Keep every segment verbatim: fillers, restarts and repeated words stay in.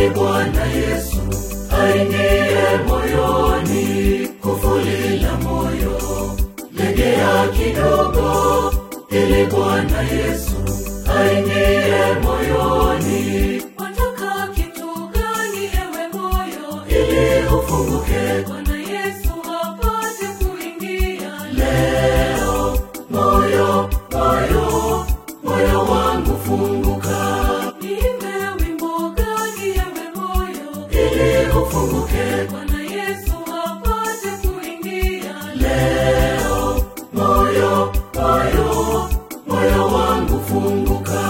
ili Bwana Yesu aingie moyoni. Kufuli la moyo, legea kidogo, ili Bwana Yesu aingie moyoni. Wataka kitu gani ewe moyo, ili ufunguke? Bwana Yesu apate kuingia leo. Moyo, moyo, moyo wangu funguka. Imbe wimbo gani ewe moyo, ili ufunguke? Bwana Yesu apate kuingia leo. Moyo, moyo, moyo wangu funguka.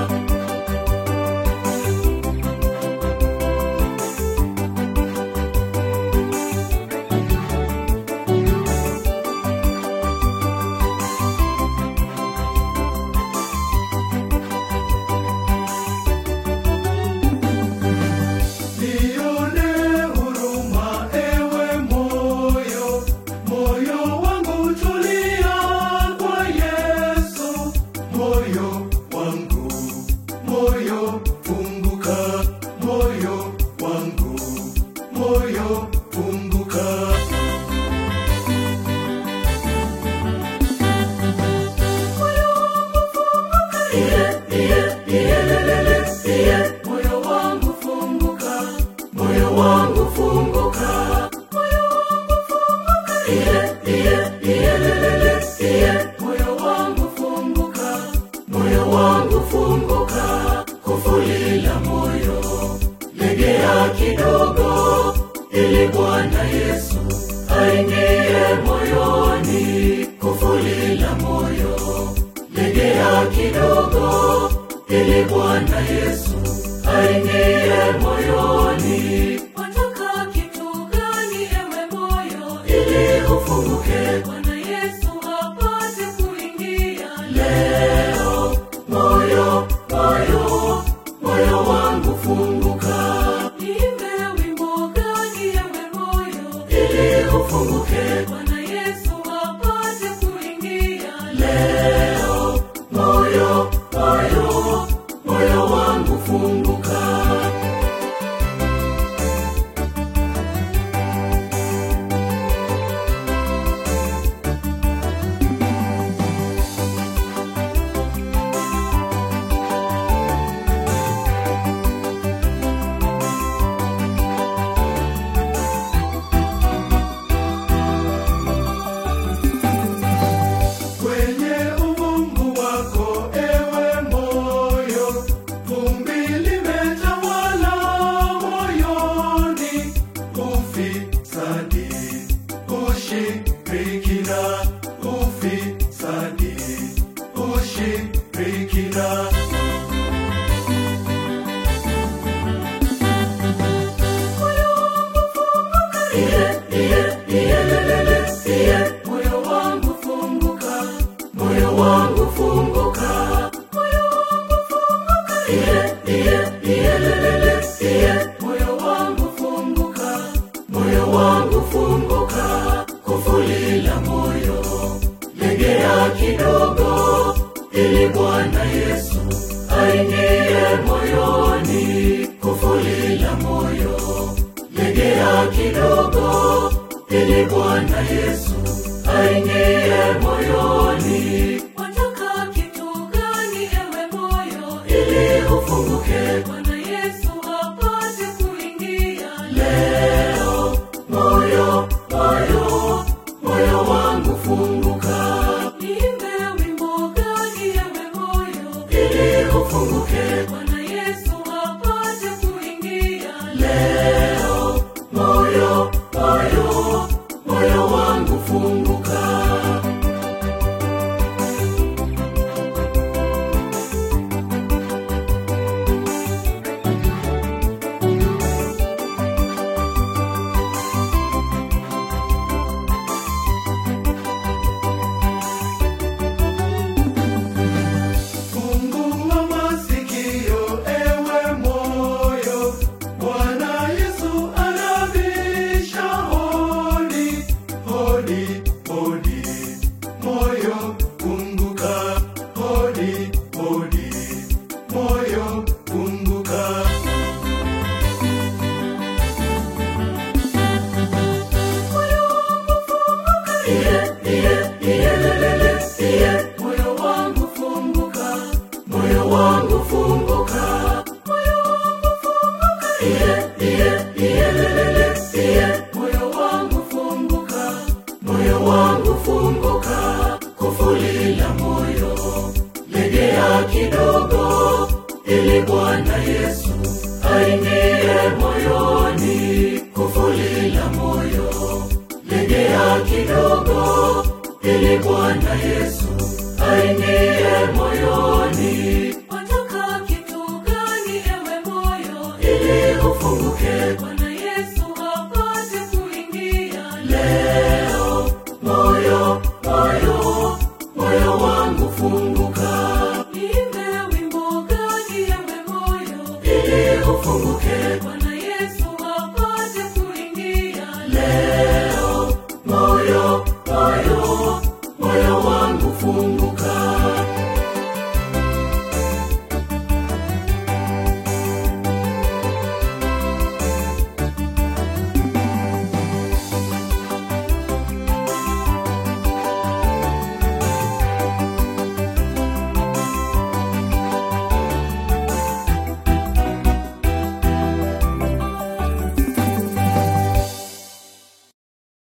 Kidogo, ili Bwana Yesu aingie moyoni. Kufuli la moyo, legea kidogo, ili Bwana Yesu aingie moyoni. Wataka kitu gani ewe moyo, ili ufunguke? Bwana Yesu apate kuingia leo. Moyo, moyo, moyo wangu funguka. Ufunguke, Bwana Yesu apate kuingia leo. Moyo, moyo, moyo wangu funguka. Kidogo, ili Bwana Yesu aingie moyoni. Kufuli la moyo, legea kidogo, ili Bwana Yesu aingie moyoni. Wataka kitu gani ewe moyo, ili ufunguke? Bwana Yesu apate kuingia leo. Moyo, moyo, moyo wangu funguka. Ufunguke, Bwana Yesu apate kuingia leo. Moyo, moyo, moyo wangu funguka. iye, iyelelele, iye. Moyo wangu funguka, moyo wangu funguka, moyo wangu funguka, iye, iye, iyelelele, iye. Moyo wangu funguka, moyo wangu funguka. Kufuli la moyo legea kidogo, ili Bwana Yesu aingie moyoni. Kufuli la moyo legea kidogo, ili Bwana Yesu aingie moyoni. Wataka kitu gani ewe moyo, ili ufunguke Bwana Yesu apate kuingia leo? Moyo, moyo, moyo wangu funguka. Imbe wimbo gani ewe moyo, ili ufunguke Bwana Yesu apate kuingia leo? Moyo, moyo,